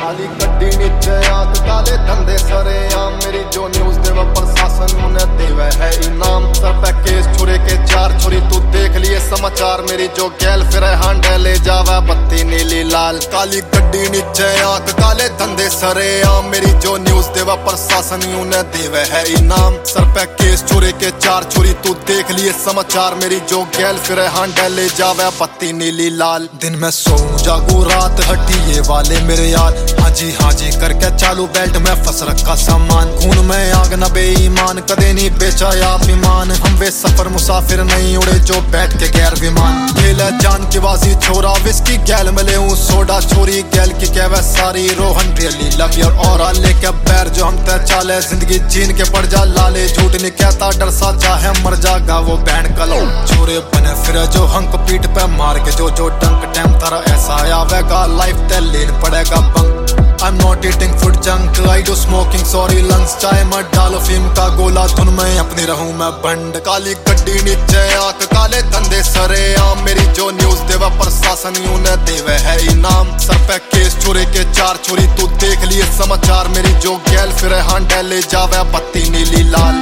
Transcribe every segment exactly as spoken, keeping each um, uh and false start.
काली गड्डी नीचे आंख काले धंधे सरे आम मेरी जो न्यूज देवे प्रशासन उन्हें देवे है इनाम। सर पे केस छुरे के चार छुरी तू देख लिए समाचार मेरी जो गैल फिर हांडे ले जावे बत्ती नीली लाल। काली गड्डी नीचे आंख काले धंधे सरे आम मेरी जो न्यूज देवे प्रशासन उन्हें देवे है इनाम। सर पे केस छुरे के चार छुरी तू देख लिए समाचार मेरी जो गैल फिर हांडे ले जावे बत्ती नीली लाल। दिन में सोऊं जागू रात हटी ये वाले मेरे यार हाजी हाजी करके चालू बेल्ट में फंस रखा सामान। खून में आग न बेईमान कदे नहीं बेचा या विमान। हम वे सफर मुसाफिर नहीं उड़े जो बैठ के गैर विमान। खेला जान की बाजी छोरा विस्की गैल मिले हूँ सोडा छोरी गैल की कहवे सारी रोहन रियली लव योर और लेके पैर जो हम तय चाले जिंदगी जीन के पड़ जा लाले। झूठ नहीं कहता डर सा चाहे मर जागा वो बैंड कलो छोरे बने फिर जो हंक पीठ पे मार के जो जो डंक टाइम तारा ऐसा आवेगा लाइफ ते लेन पड़ेगा bunk. I'm not eating food junk, I do smoking sorry lungs। चाय मत डालो फीम का गोला धुन में अपनी रहूं मैं बंड। काली गड्डी नीचे आंख काले धंधे सरे आम मेरी जो न्यूज देवे प्रशासन उन्हें देवे है इनाम। सर पे केस छुरे के चार छुरी तू देख लिए समाचार मेरी जो गैल फिर हांडे ले जावे बत्ती नीली लाल।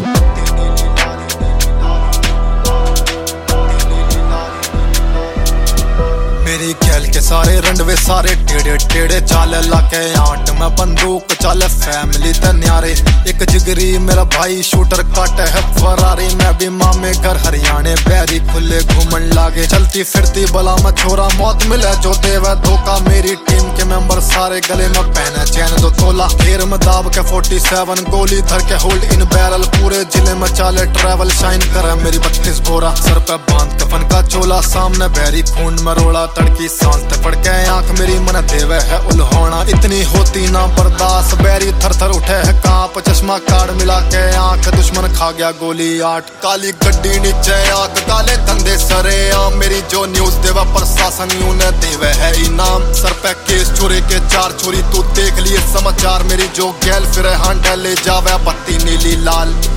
मेरी गैल के सारे रंडवे सारे टेढ़े टेढ़े चाले लाके आंट में बंदूक चाले फैमिली ते न्यारे। एक जिगरी मेरा भाई शूटर काटे है फरारी मैं भी मामे घर हरियाणे बैरी खुले घूमन लागे। चलती फिरती बला में छोरा मौत मिले जो देवे धोखा मेरी टीम के मेंबर सारे गले में पहने चैन दो तोला। घेर में दाब के फोर्टी सेवन गोली धर के होल्ड इन बैरल पूरे जिले में चाले ट्रैवल शाइन करे मेरी बत्तीस बोरा। सर पे बांध कफन का चोला सामने बैरी खून में रोड़ा तड़की सांस ते पड़ के आंख मेरी मन देवे है उल्होना। इतनी होती ना बर्दाश्त बैरी थर थर उठे है कांप चश्मा कार्ड मिला के आंख दुश्मन खा गया गोली आठ। काली गड्डी नीचे आंख काले धंधे सरे आम मेरी जो न्यूज देवे प्रशासन उन्हें देवे है इनाम। सर पे केस छुरे के चार छुरी तू देख लिए समाचार मेरी जो गैल फिर हांडे ले जावे बत्ती नीली लाल।